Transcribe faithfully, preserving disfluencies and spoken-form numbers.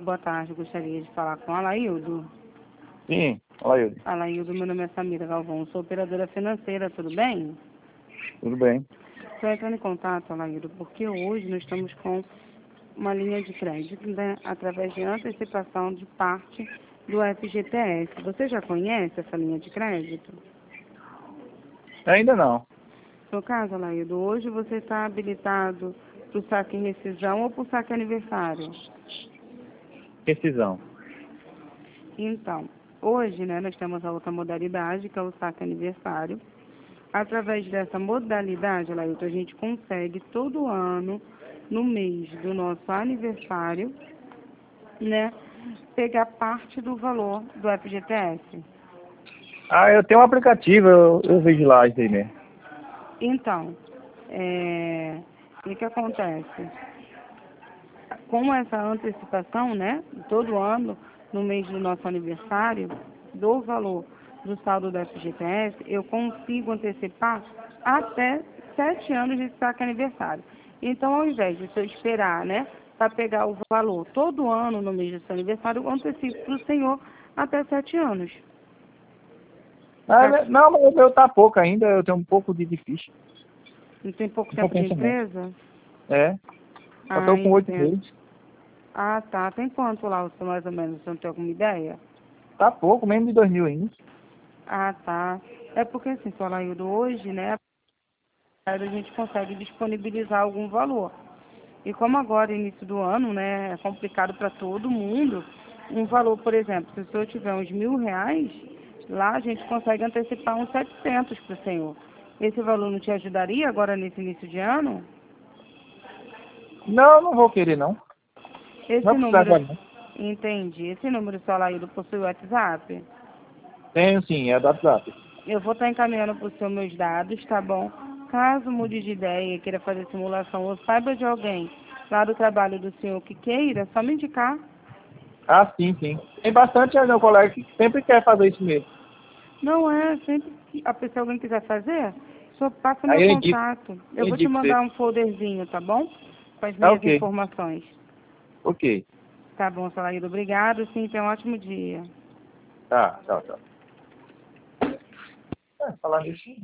Boa tarde, gostaria de falar com a Alaildo. Sim, Alaildo. Alaildo, meu nome é Samira Galvão, sou operadora financeira, tudo bem? Tudo bem? Estou entrando em contato, Alaildo, porque hoje nós estamos com uma linha de crédito, né, através de antecipação de parte do F G T S. Você já conhece essa linha de crédito? Ainda não. No caso, Alaildo, hoje você está habilitado para o saque em rescisão ou para o saque aniversário? Rescisão. Então, hoje, né, nós temos a outra modalidade, que é o saque aniversário. Através dessa modalidade, Lailton, a gente consegue todo ano, no mês do nosso aniversário, né, pegar parte do valor do F G T S. Ah, eu tenho um aplicativo, eu, eu vejo lá isso aí mesmo. Então, é, o que que acontece? Com essa antecipação, né, todo ano, no mês do nosso aniversário, do valor do saldo do F G T S, eu consigo antecipar até sete anos de saque aniversário. Então, ao invés de eu esperar, né, para pegar o valor todo ano no mês do seu aniversário, eu antecipo para o senhor até sete anos. Ah, Tá? não, mas o meu tá pouco ainda, eu tenho um pouco de difícil. Não tem pouco Não tempo de compensa não. empresa? É, eu Ah, tô com oito entendo. meses. Ah, tá. Tem quanto lá, você mais ou menos? Você não tem alguma ideia? Tá pouco, menos de dois mil ainda. Ah, tá. É porque, assim, seu Alaildo, hoje, né, a gente consegue disponibilizar algum valor. E como agora, início do ano, né, é complicado para todo mundo, um valor, por exemplo, se o senhor tiver uns mil reais, lá a gente consegue antecipar uns setecentos para o senhor. Esse valor não te ajudaria agora nesse início de ano? Não, não vou querer não. Não Esse vai precisar número, agora não. entendi. Esse número, seu Alaildo, possui o WhatsApp? Tenho sim, é do WhatsApp. Eu vou estar encaminhando para o senhor meus dados, tá bom? Caso mude de ideia e queira fazer simulação ou saiba de alguém lá do trabalho do senhor que queira, é só me indicar. Ah, sim, sim. Tem bastante meu colega que sempre quer fazer isso mesmo. Não é, sempre que a pessoa alguém quiser fazer, só passa meu Aí eu indico, contato. Eu eu vou te indico pra você. mandar um folderzinho, tá bom? Com as Tá minhas ok, informações. ok. Tá bom, Salaído. Obrigado, sim, tenha um ótimo dia. Tá, tchau, tchau. É, falar nisso.